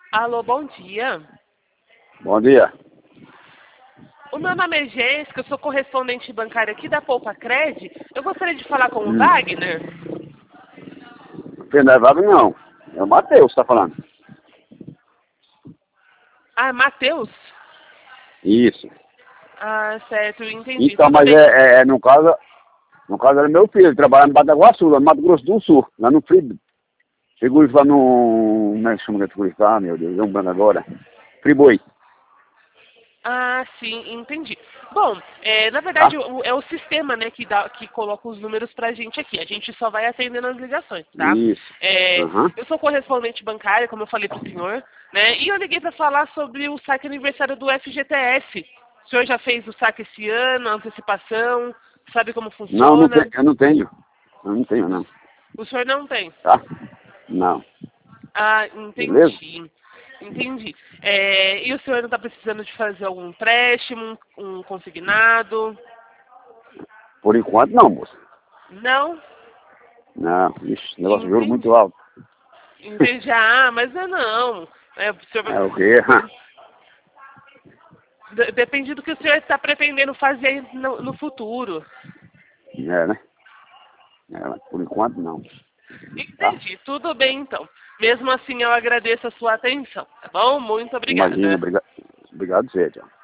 Alô, bom dia. Bom dia. O meu nome é Jéssica, eu sou correspondente bancária aqui da Poupa Cred. Eu gostaria de falar com o Wagner. Não é vago não. É o Matheus que tá falando. Ah, Matheus? Isso. Ah, certo, entendi. Então, Tudo mas bem. no caso era meu filho, ele trabalha no Bataguaçu, lá no Mato Grosso do Sul, lá no Frio. Chegou lá no. Como é que chama aquele lá, meu Deus? É um branco agora. Friboi, Ah, sim, entendi. Bom, na tá? verdade é o sistema, né, que coloca os números pra gente aqui. A gente só vai atendendo as ligações, tá? Isso. Aham. Eu sou correspondente bancária, como eu falei pro senhor, né? E eu liguei pra falar sobre o saque aniversário do FGTS. O senhor já fez o saque esse ano, a antecipação, sabe como Não, funciona? eu não tenho. Eu não tenho, não. O senhor não tem. Tá? Não. Ah, Beleza? entendi. Entendi. E o senhor não está precisando de fazer algum empréstimo, um consignado? Por enquanto não, moça. Não? Não. Ixi, negócio de juro muito Entendi. alto. Entendi. Ah, mas não. O É o quê? depende do que o senhor está pretendendo fazer no futuro. É, né? É, mas por enquanto não. Tá? Entendi. Tudo bem, então. Mesmo assim, eu agradeço a sua atenção, tá bom? Muito Imagina, obrigada. obrigado, você, tchau.